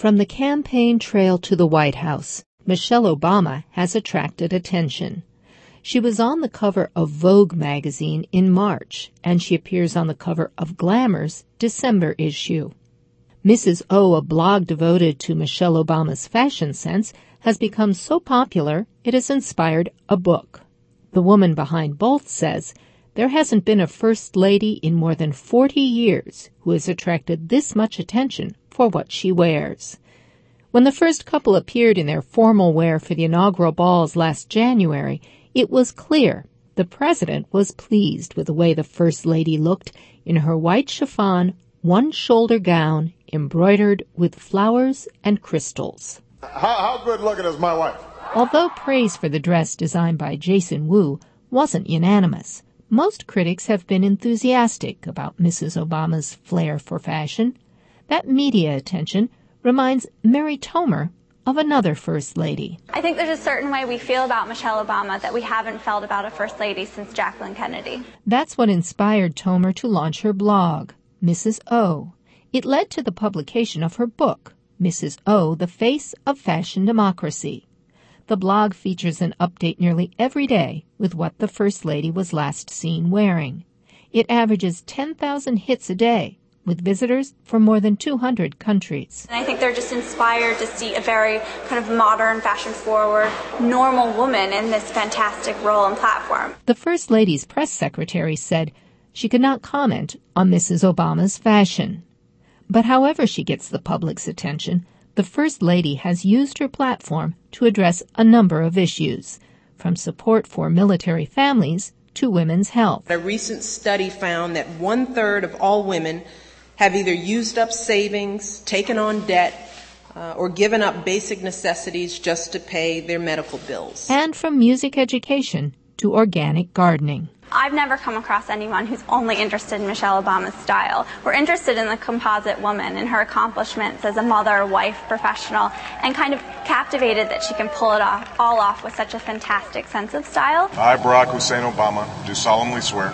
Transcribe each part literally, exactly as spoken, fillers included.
From the campaign trail to the White House, Michelle Obama has attracted attention. She was on the cover of Vogue magazine in March, and she appears on the cover of Glamour's December issue. Missus O, a blog devoted to Michelle Obama's fashion sense, has become so popular it has inspired a book. The woman behind both says, "There hasn't been a First Lady in more than forty years who has attracted this much attention for what she wears." When the first couple appeared in their formal wear for the inaugural balls last January, it was clear the president was pleased with the way the First Lady looked in her white chiffon, one-shoulder gown embroidered with flowers and crystals. How, how good looking is my wife? Although praise for the dress designed by Jason Wu wasn't unanimous, most critics have been enthusiastic about Missus Obama's flair for fashion. That media attention reminds Mary Tomer of another First Lady. I think there's a certain way we feel about Michelle Obama that we haven't felt about a First Lady since Jacqueline Kennedy. That's what inspired Tomer to launch her blog, Missus O. It led to the publication of her book, Missus O, The Face of Fashion Democracy. The blog features an update nearly every day with what the First Lady was last seen wearing. It averages ten thousand hits a day, with visitors from more than two hundred countries. And I think they're just inspired to see a very kind of modern, fashion-forward, normal woman in this fantastic role and platform. The First Lady's press secretary said she could not comment on Missus Obama's fashion. But however she gets the public's attention, the First Lady has used her platform to address a number of issues, from support for military families to women's health. A recent study found that one-third of all women have either used up savings, taken on debt, uh, or given up basic necessities just to pay their medical bills. And from music education to organic gardening. I've never come across anyone who's only interested in Michelle Obama's style. We're interested in the composite woman and her accomplishments as a mother, wife, professional, and kind of captivated that she can pull it off, all off with such a fantastic sense of style. I, Barack Hussein Obama, do solemnly swear.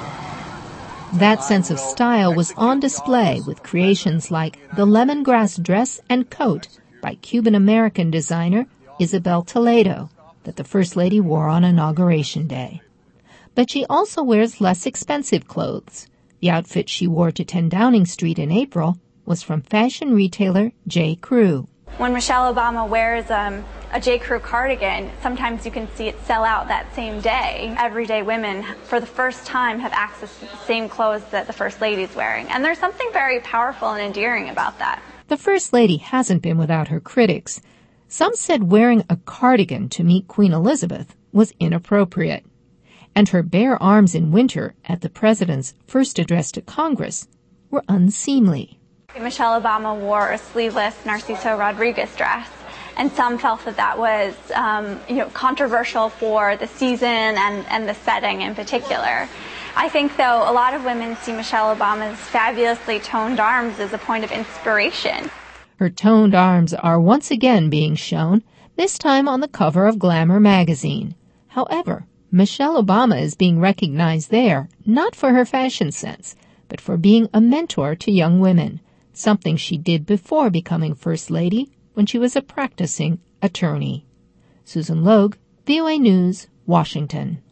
That sense of style was on display with creations like the lemongrass dress and coat by Cuban-American designer Isabel Toledo that the First Lady wore on Inauguration Day. But she also wears less expensive clothes. The outfit she wore to ten Downing Street in April was from fashion retailer J. Crew. When Michelle Obama wears um, a J. Crew cardigan, sometimes you can see it sell out that same day. Everyday women, for the first time, have access to the same clothes that the First Lady's wearing. And there's something very powerful and endearing about that. The First Lady hasn't been without her critics. Some said wearing a cardigan to meet Queen Elizabeth was inappropriate. And her bare arms in winter at the president's first address to Congress were unseemly. Michelle Obama wore a sleeveless Narciso Rodriguez dress, and some felt that that was um, you know, controversial for the season and, and the setting in particular. I think, though, a lot of women see Michelle Obama's fabulously toned arms as a point of inspiration. Her toned arms are once again being shown, this time on the cover of Glamour magazine. However, Michelle Obama is being recognized there, not for her fashion sense, but for being a mentor to young women, something she did before becoming First Lady when she was a practicing attorney. Susan Logue, V O A News, Washington.